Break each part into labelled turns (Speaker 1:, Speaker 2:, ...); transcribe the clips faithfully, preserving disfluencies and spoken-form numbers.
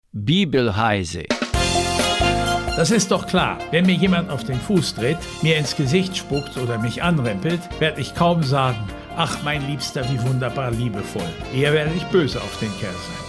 Speaker 1: Bibelheise.
Speaker 2: Das ist doch klar. Wenn mir jemand auf den Fuß tritt, mir ins Gesicht spuckt oder mich anrempelt, werde ich kaum sagen, ach mein Liebster, wie wunderbar liebevoll. Eher werde ich böse auf den Kerl sein.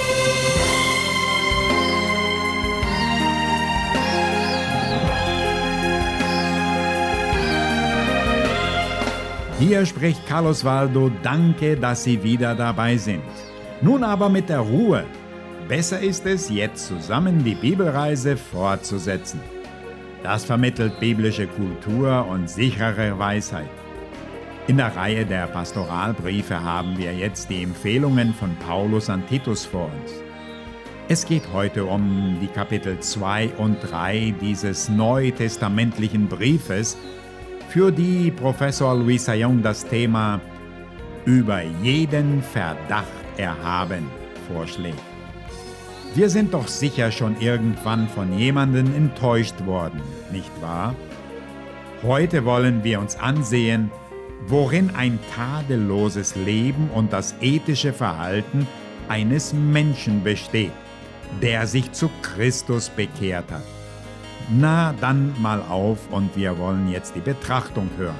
Speaker 3: Hier spricht Carlos Waldo, danke, dass Sie wieder dabei sind. Nun aber mit der Ruhe. Besser ist es, jetzt zusammen die Bibelreise fortzusetzen. Das vermittelt biblische Kultur und sichere Weisheit. In der Reihe der Pastoralbriefe haben wir jetzt die Empfehlungen von Paulus an Titus vor uns. Es geht heute um die Kapitel zwei und drei dieses neutestamentlichen Briefes, für die Professor Luis Saião das Thema über jeden Verdacht erhaben vorschlägt. Wir sind doch sicher schon irgendwann von jemandem enttäuscht worden, nicht wahr? Heute wollen wir uns ansehen, worin ein tadelloses Leben und das ethische Verhalten eines Menschen besteht, der sich zu Christus bekehrt hat. Na, dann mal auf und wir wollen jetzt die Betrachtung hören.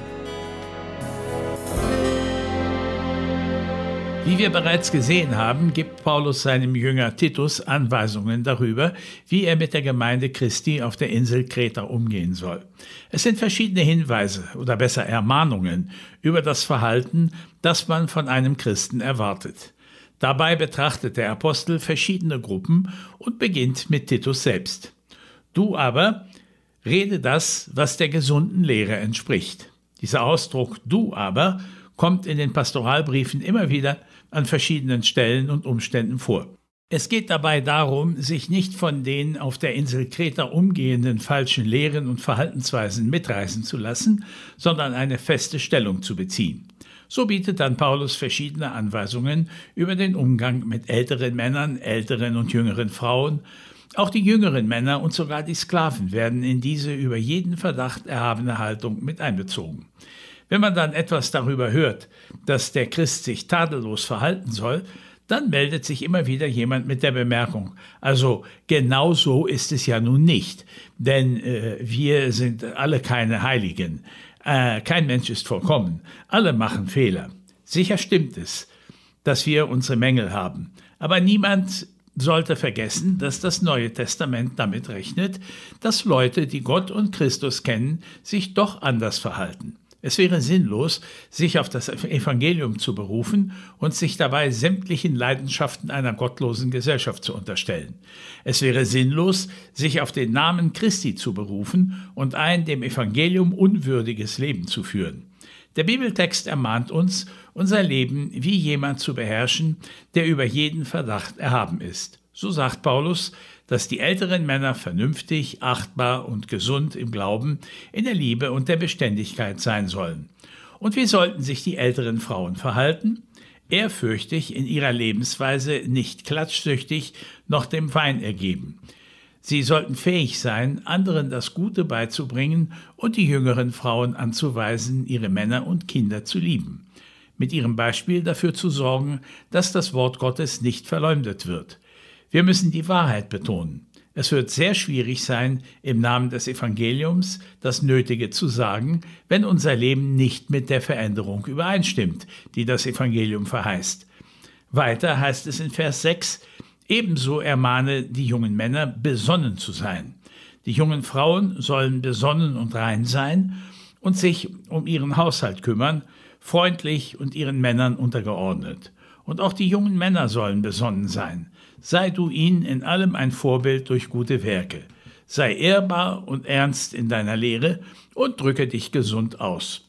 Speaker 2: Wie wir bereits gesehen haben, gibt Paulus seinem Jünger Titus Anweisungen darüber, wie er mit der Gemeinde Christi auf der Insel Kreta umgehen soll. Es sind verschiedene Hinweise oder besser Ermahnungen über das Verhalten, das man von einem Christen erwartet. Dabei betrachtet der Apostel verschiedene Gruppen und beginnt mit Titus selbst. Du aber rede das, was der gesunden Lehre entspricht. Dieser Ausdruck du aber kommt in den Pastoralbriefen immer wieder an verschiedenen Stellen und Umständen vor. Es geht dabei darum, sich nicht von den auf der Insel Kreta umgehenden falschen Lehren und Verhaltensweisen mitreißen zu lassen, sondern eine feste Stellung zu beziehen. So bietet dann Paulus verschiedene Anweisungen über den Umgang mit älteren Männern, älteren und jüngeren Frauen. Auch die jüngeren Männer und sogar die Sklaven werden in diese über jeden Verdacht erhabene Haltung mit einbezogen. Wenn man dann etwas darüber hört, dass der Christ sich tadellos verhalten soll, dann meldet sich immer wieder jemand mit der Bemerkung, also genau so ist es ja nun nicht, denn äh, wir sind alle keine Heiligen, äh, kein Mensch ist vollkommen, alle machen Fehler. Sicher stimmt es, dass wir unsere Mängel haben, aber niemand sollte vergessen, dass das Neue Testament damit rechnet, dass Leute, die Gott und Christus kennen, sich doch anders verhalten. Es wäre sinnlos, sich auf das Evangelium zu berufen und sich dabei sämtlichen Leidenschaften einer gottlosen Gesellschaft zu unterstellen. Es wäre sinnlos, sich auf den Namen Christi zu berufen und ein dem Evangelium unwürdiges Leben zu führen. Der Bibeltext ermahnt uns, unser Leben wie jemand zu beherrschen, der über jeden Verdacht erhaben ist. So sagt Paulus, dass die älteren Männer vernünftig, achtbar und gesund im Glauben, in der Liebe und der Beständigkeit sein sollen. Und wie sollten sich die älteren Frauen verhalten? Ehrfürchtig in ihrer Lebensweise, nicht klatschsüchtig, noch dem Wein ergeben. Sie sollten fähig sein, anderen das Gute beizubringen und die jüngeren Frauen anzuweisen, ihre Männer und Kinder zu lieben. Mit ihrem Beispiel dafür zu sorgen, dass das Wort Gottes nicht verleumdet wird. Wir müssen die Wahrheit betonen. Es wird sehr schwierig sein, im Namen des Evangeliums das Nötige zu sagen, wenn unser Leben nicht mit der Veränderung übereinstimmt, die das Evangelium verheißt. Weiter heißt es in Vers sechs, ebenso ermahne die jungen Männer, besonnen zu sein. Die jungen Frauen sollen besonnen und rein sein und sich um ihren Haushalt kümmern, freundlich und ihren Männern untergeordnet. Und auch die jungen Männer sollen besonnen sein. Sei du ihnen in allem ein Vorbild durch gute Werke. Sei ehrbar und ernst in deiner Lehre und drücke dich gesund aus.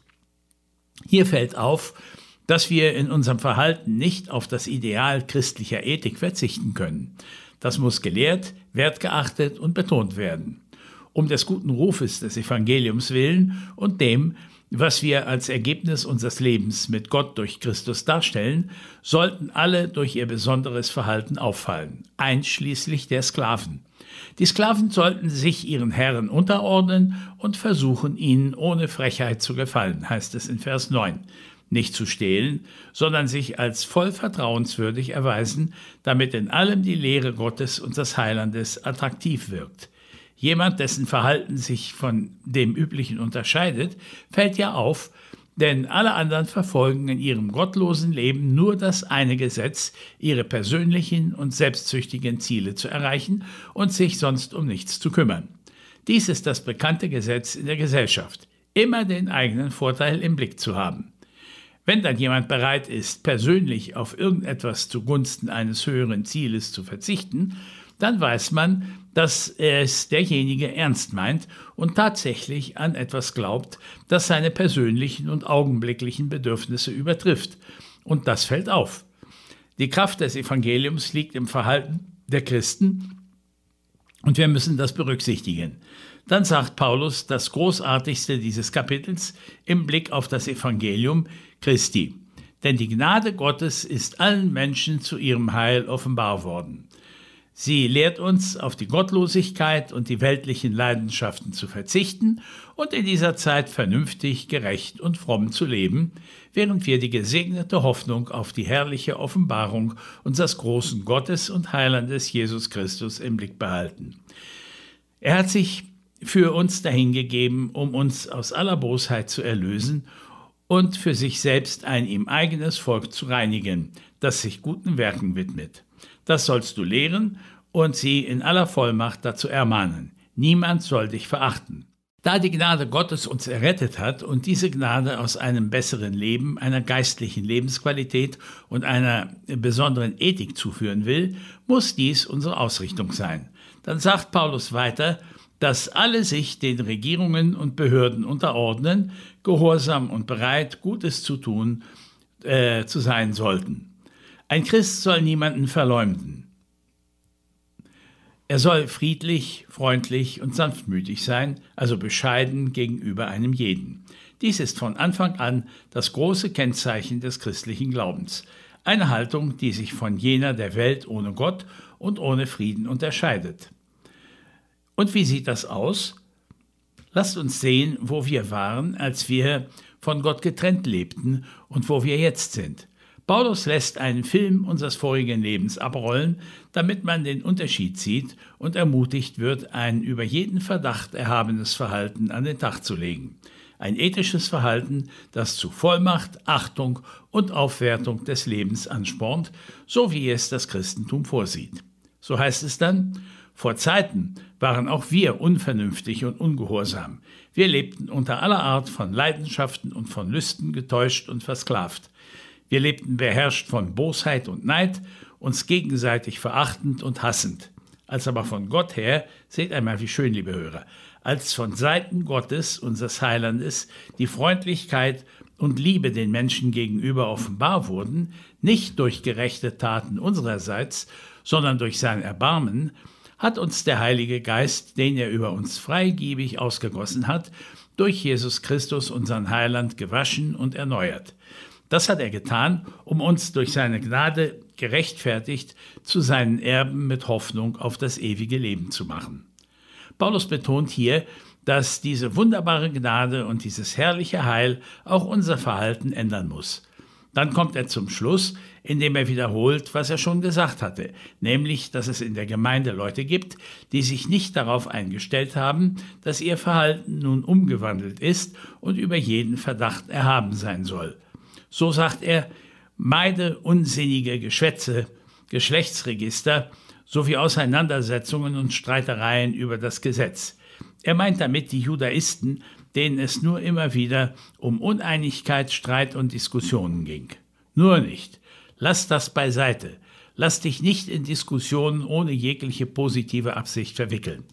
Speaker 2: Hier fällt auf, dass wir in unserem Verhalten nicht auf das Ideal christlicher Ethik verzichten können. Das muss gelehrt, wertgeachtet und betont werden. Um des guten Rufes des Evangeliums willen und dem, was wir als Ergebnis unseres Lebens mit Gott durch Christus darstellen, sollten alle durch ihr besonderes Verhalten auffallen, einschließlich der Sklaven. Die Sklaven sollten sich ihren Herren unterordnen und versuchen, ihnen ohne Frechheit zu gefallen, heißt es in Vers neun. nicht zu stehlen, sondern sich als voll vertrauenswürdig erweisen, damit in allem die Lehre Gottes und des Heilandes attraktiv wirkt. Jemand, dessen Verhalten sich von dem üblichen unterscheidet, fällt ja auf, denn alle anderen verfolgen in ihrem gottlosen Leben nur das eine Gesetz, ihre persönlichen und selbstsüchtigen Ziele zu erreichen und sich sonst um nichts zu kümmern. Dies ist das bekannte Gesetz in der Gesellschaft, immer den eigenen Vorteil im Blick zu haben. Wenn dann jemand bereit ist, persönlich auf irgendetwas zugunsten eines höheren Zieles zu verzichten, dann weiß man, dass es derjenige ernst meint und tatsächlich an etwas glaubt, das seine persönlichen und augenblicklichen Bedürfnisse übertrifft. Und das fällt auf. Die Kraft des Evangeliums liegt im Verhalten der Christen und wir müssen das berücksichtigen. Dann sagt Paulus das Großartigste dieses Kapitels im Blick auf das Evangelium Christi. Denn die Gnade Gottes ist allen Menschen zu ihrem Heil offenbar worden. Sie lehrt uns, auf die Gottlosigkeit und die weltlichen Leidenschaften zu verzichten und in dieser Zeit vernünftig, gerecht und fromm zu leben, während wir die gesegnete Hoffnung auf die herrliche Offenbarung unseres großen Gottes und Heilandes Jesus Christus im Blick behalten. Er hat sich für uns dahingegeben, um uns aus aller Bosheit zu erlösen und für sich selbst ein ihm eigenes Volk zu reinigen, das sich guten Werken widmet. Das sollst du lehren und sie in aller Vollmacht dazu ermahnen. Niemand soll dich verachten. Da die Gnade Gottes uns errettet hat und diese Gnade aus einem besseren Leben, einer geistlichen Lebensqualität und einer besonderen Ethik zuführen will, muss dies unsere Ausrichtung sein. Dann sagt Paulus weiter, dass alle sich den Regierungen und Behörden unterordnen, gehorsam und bereit, Gutes zu tun, äh, zu sein sollten. Ein Christ soll niemanden verleumden. Er soll friedlich, freundlich und sanftmütig sein, also bescheiden gegenüber einem jeden. Dies ist von Anfang an das große Kennzeichen des christlichen Glaubens. Eine Haltung, die sich von jener der Welt ohne Gott und ohne Frieden unterscheidet. Und wie sieht das aus? Lasst uns sehen, wo wir waren, als wir von Gott getrennt lebten und wo wir jetzt sind. Paulus lässt einen Film unseres vorigen Lebens abrollen, damit man den Unterschied sieht und ermutigt wird, ein über jeden Verdacht erhabenes Verhalten an den Tag zu legen. Ein ethisches Verhalten, das zu Vollmacht, Achtung und Aufwertung des Lebens anspornt, so wie es das Christentum vorsieht. So heißt es dann: Vor Zeiten waren auch wir unvernünftig und ungehorsam. Wir lebten unter aller Art von Leidenschaften und von Lüsten getäuscht und versklavt. Wir lebten beherrscht von Bosheit und Neid, uns gegenseitig verachtend und hassend. Als aber von Gott her, seht einmal wie schön, liebe Hörer, als von Seiten Gottes, unseres Heilandes, die Freundlichkeit und Liebe den Menschen gegenüber offenbar wurden, nicht durch gerechte Taten unsererseits, sondern durch sein Erbarmen, hat uns der Heilige Geist, den er über uns freigebig ausgegossen hat, durch Jesus Christus, unseren Heiland, gewaschen und erneuert. Das hat er getan, um uns durch seine Gnade gerechtfertigt zu seinen Erben mit Hoffnung auf das ewige Leben zu machen. Paulus betont hier, dass diese wunderbare Gnade und dieses herrliche Heil auch unser Verhalten ändern muss. Dann kommt er zum Schluss, indem er wiederholt, was er schon gesagt hatte, nämlich, dass es in der Gemeinde Leute gibt, die sich nicht darauf eingestellt haben, dass ihr Verhalten nun umgewandelt ist und über jeden Verdacht erhaben sein soll. So sagt er: Meide unsinnige Geschwätze, Geschlechtsregister sowie Auseinandersetzungen und Streitereien über das Gesetz. Er meint damit die Judaisten, denen es nur immer wieder um Uneinigkeit, Streit und Diskussionen ging. Nur nicht. Lass das beiseite. Lass dich nicht in Diskussionen ohne jegliche positive Absicht verwickeln.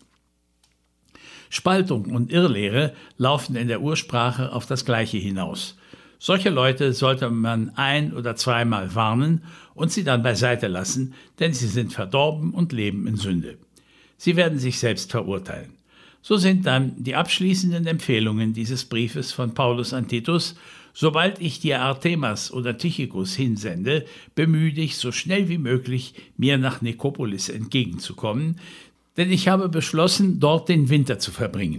Speaker 2: Spaltung und Irrlehre laufen in der Ursprache auf das Gleiche hinaus. Solche Leute sollte man ein- oder zweimal warnen und sie dann beiseite lassen, denn sie sind verdorben und leben in Sünde. Sie werden sich selbst verurteilen. So sind dann die abschließenden Empfehlungen dieses Briefes von Paulus an Titus: Sobald ich dir Artemas oder Tychicus hinsende, bemühe dich, so schnell wie möglich mir nach Nikopolis entgegenzukommen, denn ich habe beschlossen, dort den Winter zu verbringen.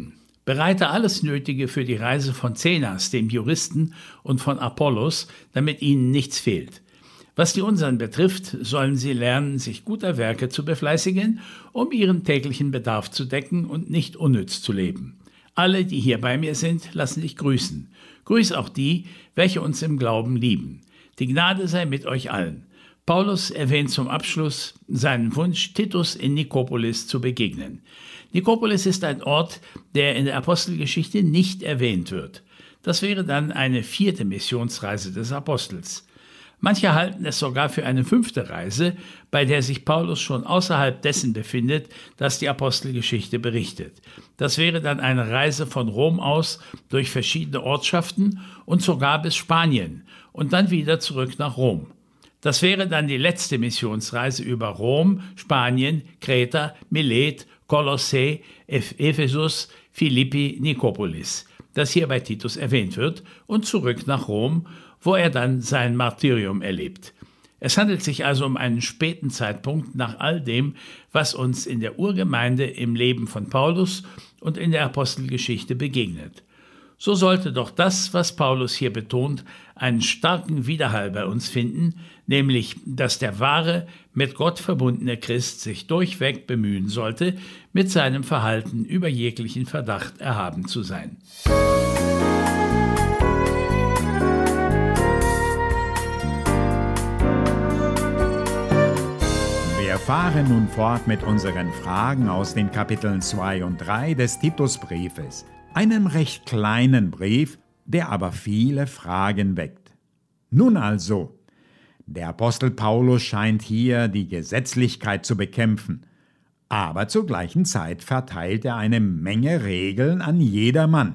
Speaker 2: Bereite alles Nötige für die Reise von Zenas, dem Juristen, und von Apollos, damit ihnen nichts fehlt. Was die unseren betrifft, sollen sie lernen, sich guter Werke zu befleißigen, um ihren täglichen Bedarf zu decken und nicht unnütz zu leben. Alle, die hier bei mir sind, lassen dich grüßen. Grüß auch die, welche uns im Glauben lieben. Die Gnade sei mit euch allen. Paulus erwähnt zum Abschluss seinen Wunsch, Titus in Nikopolis zu begegnen. Nikopolis ist ein Ort, der in der Apostelgeschichte nicht erwähnt wird. Das wäre dann eine vierte Missionsreise des Apostels. Manche halten es sogar für eine fünfte Reise, bei der sich Paulus schon außerhalb dessen befindet, das die Apostelgeschichte berichtet. Das wäre dann eine Reise von Rom aus durch verschiedene Ortschaften und sogar bis Spanien und dann wieder zurück nach Rom. Das wäre dann die letzte Missionsreise über Rom, Spanien, Kreta, Milet, Kolossä, Ephesus, Philippi, Nikopolis, das hier bei Titus erwähnt wird, und zurück nach Rom, wo er dann sein Martyrium erlebt. Es handelt sich also um einen späten Zeitpunkt nach all dem, was uns in der Urgemeinde im Leben von Paulus und in der Apostelgeschichte begegnet. So sollte doch das, was Paulus hier betont, einen starken Widerhall bei uns finden, nämlich, dass der wahre, mit Gott verbundene Christ sich durchweg bemühen sollte, mit seinem Verhalten über jeglichen Verdacht erhaben zu sein.
Speaker 3: Wir fahren nun fort mit unseren Fragen aus den Kapiteln zwei und drei des Titusbriefes, einem recht kleinen Brief, der aber viele Fragen weckt. Nun also, der Apostel Paulus scheint hier die Gesetzlichkeit zu bekämpfen, aber zur gleichen Zeit verteilt er eine Menge Regeln an jedermann.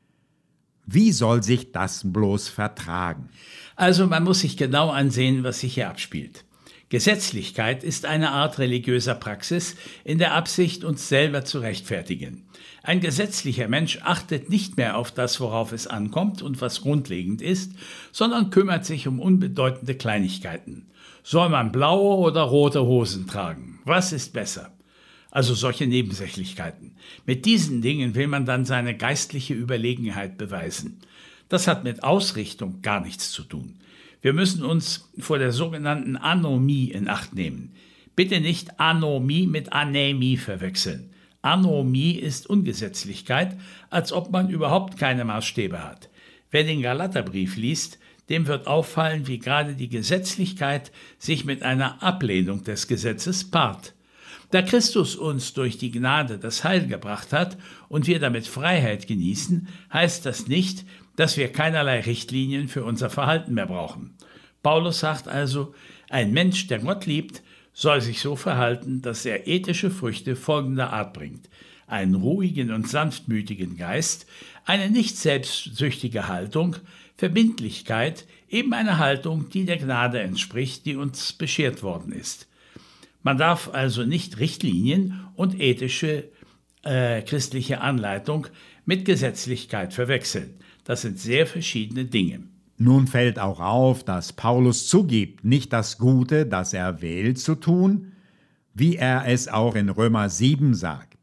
Speaker 3: Wie soll sich das bloß vertragen?
Speaker 2: Also man muss sich genau ansehen, was sich hier abspielt. Gesetzlichkeit ist eine Art religiöser Praxis in der Absicht, uns selber zu rechtfertigen. Ein gesetzlicher Mensch achtet nicht mehr auf das, worauf es ankommt und was grundlegend ist, sondern kümmert sich um unbedeutende Kleinigkeiten. Soll man blaue oder rote Hosen tragen? Was ist besser? Also solche Nebensächlichkeiten. Mit diesen Dingen will man dann seine geistliche Überlegenheit beweisen. Das hat mit Ausrichtung gar nichts zu tun. Wir müssen uns vor der sogenannten Anomie in Acht nehmen. Bitte nicht Anomie mit Anämie verwechseln. Anomie ist Ungesetzlichkeit, als ob man überhaupt keine Maßstäbe hat. Wer den Galaterbrief liest, dem wird auffallen, wie gerade die Gesetzlichkeit sich mit einer Ablehnung des Gesetzes paart. Da Christus uns durch die Gnade das Heil gebracht hat und wir damit Freiheit genießen, heißt das nicht, dass wir keinerlei Richtlinien für unser Verhalten mehr brauchen. Paulus sagt also, ein Mensch, der Gott liebt, soll sich so verhalten, dass er ethische Früchte folgender Art bringt: einen ruhigen und sanftmütigen Geist, eine nicht selbstsüchtige Haltung, Verbindlichkeit, eben eine Haltung, die der Gnade entspricht, die uns beschert worden ist. Man darf also nicht Richtlinien und ethische äh, christliche Anleitung mit Gesetzlichkeit verwechseln. Das sind sehr verschiedene Dinge.
Speaker 3: Nun fällt auch auf, dass Paulus zugibt, nicht das Gute, das er wählt, zu tun, wie er es auch in Römer sieben sagt.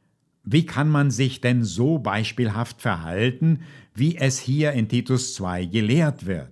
Speaker 3: Wie kann man sich denn so beispielhaft verhalten, wie es hier in Titus zwei gelehrt wird?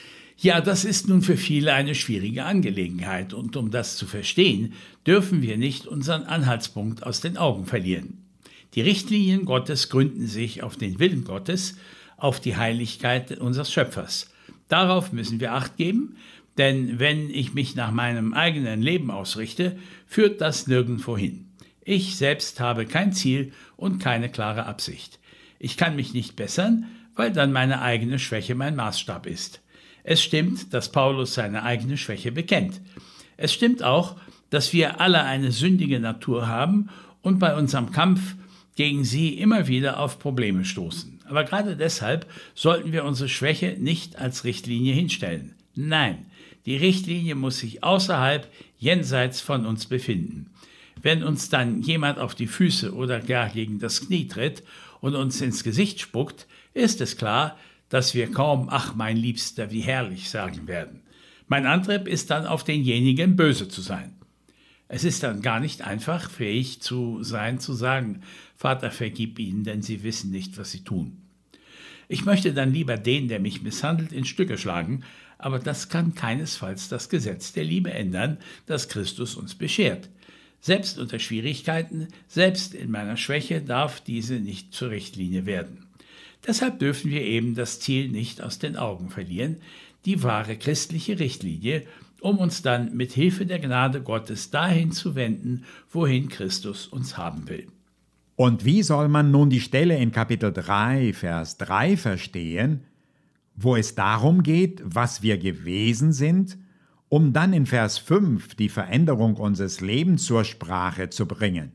Speaker 2: Ja, das ist nun für viele eine schwierige Angelegenheit, und um das zu verstehen, dürfen wir nicht unseren Anhaltspunkt aus den Augen verlieren. Die Richtlinien Gottes gründen sich auf den Willen Gottes, auf die Heiligkeit unseres Schöpfers. Darauf müssen wir Acht geben, denn wenn ich mich nach meinem eigenen Leben ausrichte, führt das nirgendwo hin. Ich selbst habe kein Ziel und keine klare Absicht. Ich kann mich nicht bessern, weil dann meine eigene Schwäche mein Maßstab ist. Es stimmt, dass Paulus seine eigene Schwäche bekennt. Es stimmt auch, dass wir alle eine sündige Natur haben und bei unserem Kampf gegen sie immer wieder auf Probleme stoßen. Aber gerade deshalb sollten wir unsere Schwäche nicht als Richtlinie hinstellen. Nein, die Richtlinie muss sich außerhalb, jenseits von uns befinden. Wenn uns dann jemand auf die Füße oder gar gegen das Knie tritt und uns ins Gesicht spuckt, ist es klar, dass wir kaum »Ach, mein Liebster, wie herrlich« sagen werden. Mein Antrieb ist dann, auf denjenigen böse zu sein. Es ist dann gar nicht einfach, fähig zu sein, zu sagen, Vater, vergib ihnen, denn sie wissen nicht, was sie tun. Ich möchte dann lieber den, der mich misshandelt, in Stücke schlagen, aber das kann keinesfalls das Gesetz der Liebe ändern, das Christus uns beschert. Selbst unter Schwierigkeiten, selbst in meiner Schwäche darf diese nicht zur Richtlinie werden. Deshalb dürfen wir eben das Ziel nicht aus den Augen verlieren, die wahre christliche Richtlinie, um uns dann mit Hilfe der Gnade Gottes dahin zu wenden, wohin Christus uns haben will.
Speaker 3: Und wie soll man nun die Stelle in Kapitel drei, Vers drei verstehen, wo es darum geht, was wir gewesen sind, um dann in Vers fünf die Veränderung unseres Lebens zur Sprache zu bringen?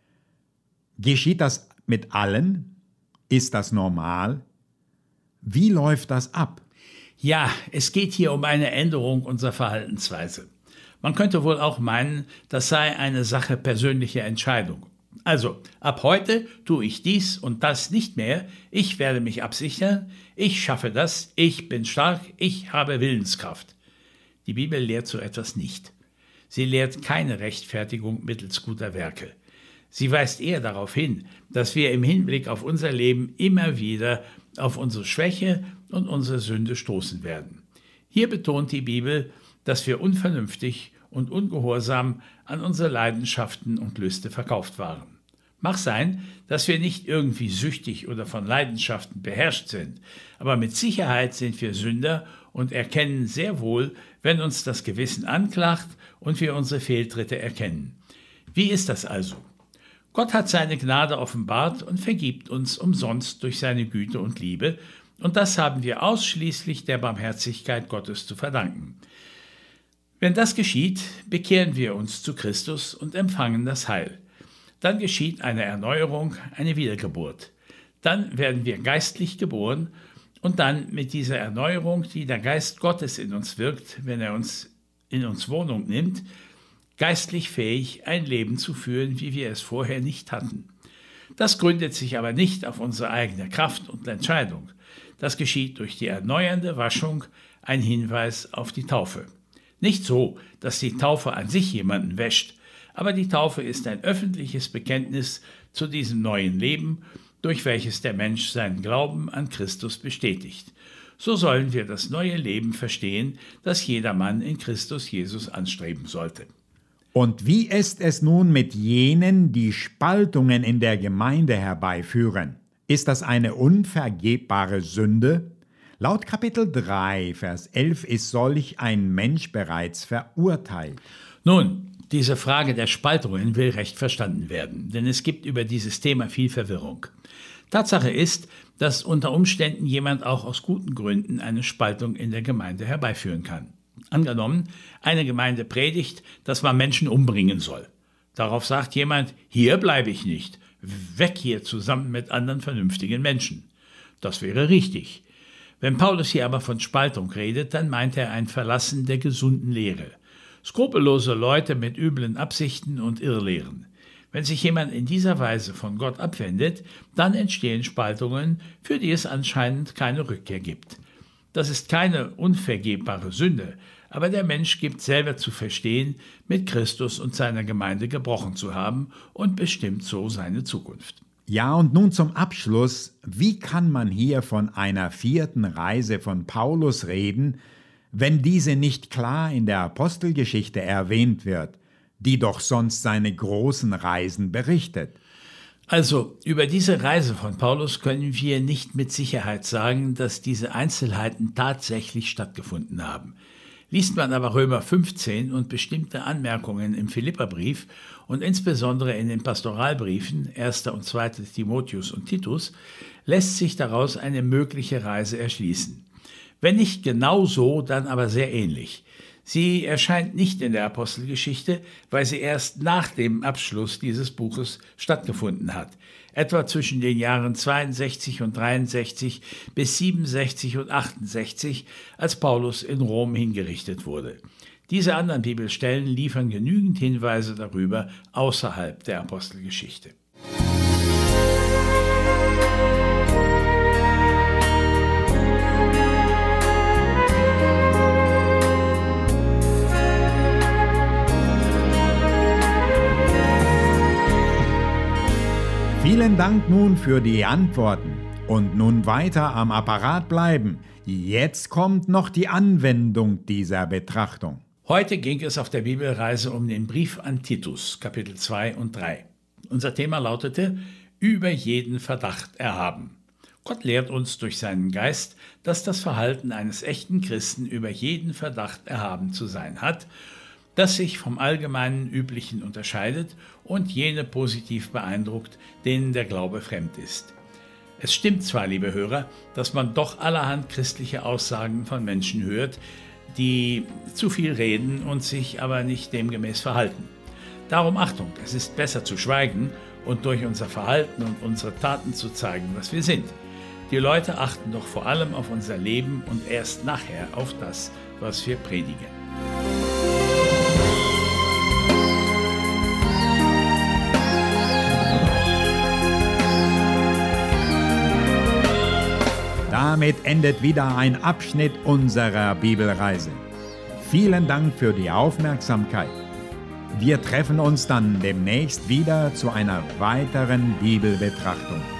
Speaker 3: Geschieht das mit allen? Ist das normal? Wie läuft das ab?
Speaker 2: Ja, es geht hier um eine Änderung unserer Verhaltensweise. Man könnte wohl auch meinen, das sei eine Sache persönlicher Entscheidung. Also, ab heute tue ich dies und das nicht mehr, ich werde mich absichern, ich schaffe das, ich bin stark, ich habe Willenskraft. Die Bibel lehrt so etwas nicht. Sie lehrt keine Rechtfertigung mittels guter Werke. Sie weist eher darauf hin, dass wir im Hinblick auf unser Leben immer wieder auf unsere Schwäche und unsere Sünde stoßen werden. Hier betont die Bibel, dass wir unvernünftig und ungehorsam an unsere Leidenschaften und Lüste verkauft waren. Mag sein, dass wir nicht irgendwie süchtig oder von Leidenschaften beherrscht sind, aber mit Sicherheit sind wir Sünder und erkennen sehr wohl, wenn uns das Gewissen anklagt und wir unsere Fehltritte erkennen. Wie ist das also? Gott hat seine Gnade offenbart und vergibt uns umsonst durch seine Güte und Liebe, und das haben wir ausschließlich der Barmherzigkeit Gottes zu verdanken. Wenn das geschieht, bekehren wir uns zu Christus und empfangen das Heil. Dann geschieht eine Erneuerung, eine Wiedergeburt. Dann werden wir geistlich geboren und dann mit dieser Erneuerung, die der Geist Gottes in uns wirkt, wenn er uns in uns Wohnung nimmt, geistlich fähig, ein Leben zu führen, wie wir es vorher nicht hatten. Das gründet sich aber nicht auf unsere eigene Kraft und Entscheidung. Das geschieht durch die erneuernde Waschung, ein Hinweis auf die Taufe. Nicht so, dass die Taufe an sich jemanden wäscht, aber die Taufe ist ein öffentliches Bekenntnis zu diesem neuen Leben, durch welches der Mensch seinen Glauben an Christus bestätigt. So sollen wir das neue Leben verstehen, das jeder Mann in Christus Jesus anstreben sollte.
Speaker 3: Und wie ist es nun mit jenen, die Spaltungen in der Gemeinde herbeiführen? Ist das eine unvergebbare Sünde? Laut Kapitel drei, Vers elf ist solch ein Mensch bereits verurteilt.
Speaker 2: Nun, diese Frage der Spaltungen will recht verstanden werden, denn es gibt über dieses Thema viel Verwirrung. Tatsache ist, dass unter Umständen jemand auch aus guten Gründen eine Spaltung in der Gemeinde herbeiführen kann. Angenommen, eine Gemeinde predigt, dass man Menschen umbringen soll. Darauf sagt jemand, hier bleibe ich nicht, weg hier zusammen mit anderen vernünftigen Menschen. Das wäre richtig. Wenn Paulus hier aber von Spaltung redet, dann meint er ein Verlassen der gesunden Lehre. Skrupellose Leute mit üblen Absichten und Irrlehren. Wenn sich jemand in dieser Weise von Gott abwendet, dann entstehen Spaltungen, für die es anscheinend keine Rückkehr gibt. Das ist keine unvergebbare Sünde, aber der Mensch gibt selber zu verstehen, mit Christus und seiner Gemeinde gebrochen zu haben und bestimmt so seine Zukunft.
Speaker 3: Ja, und nun zum Abschluss, wie kann man hier von einer vierten Reise von Paulus reden, wenn diese nicht klar in der Apostelgeschichte erwähnt wird, die doch sonst seine großen Reisen berichtet?
Speaker 2: Also, über diese Reise von Paulus können wir nicht mit Sicherheit sagen, dass diese Einzelheiten tatsächlich stattgefunden haben. Liest man aber Römer fünfzehn und bestimmte Anmerkungen im Philipperbrief und insbesondere in den Pastoralbriefen erster und zweiter Timotheus und Titus, lässt sich daraus eine mögliche Reise erschließen. Wenn nicht genau so, dann aber sehr ähnlich. Sie erscheint nicht in der Apostelgeschichte, weil sie erst nach dem Abschluss dieses Buches stattgefunden hat, etwa zwischen den Jahren zweiundsechzig und dreiundsechzig bis siebenundsechzig und achtundsechzig, als Paulus in Rom hingerichtet wurde. Diese anderen Bibelstellen liefern genügend Hinweise darüber außerhalb der Apostelgeschichte.
Speaker 3: Vielen Dank nun für die Antworten. Und nun weiter am Apparat bleiben. Jetzt kommt noch die Anwendung dieser Betrachtung.
Speaker 2: Heute ging es auf der Bibelreise um den Brief an Titus, Kapitel zwei und drei. Unser Thema lautete: Über jeden Verdacht erhaben. Gott lehrt uns durch seinen Geist, dass das Verhalten eines echten Christen über jeden Verdacht erhaben zu sein hat, das sich vom allgemeinen Üblichen unterscheidet und jene positiv beeindruckt, denen der Glaube fremd ist. Es stimmt zwar, liebe Hörer, dass man doch allerhand christliche Aussagen von Menschen hört, die zu viel reden und sich aber nicht demgemäß verhalten. Darum Achtung, es ist besser zu schweigen und durch unser Verhalten und unsere Taten zu zeigen, was wir sind. Die Leute achten doch vor allem auf unser Leben und erst nachher auf das, was wir predigen.
Speaker 3: Damit endet wieder ein Abschnitt unserer Bibelreise. Vielen Dank für die Aufmerksamkeit. Wir treffen uns dann demnächst wieder zu einer weiteren Bibelbetrachtung.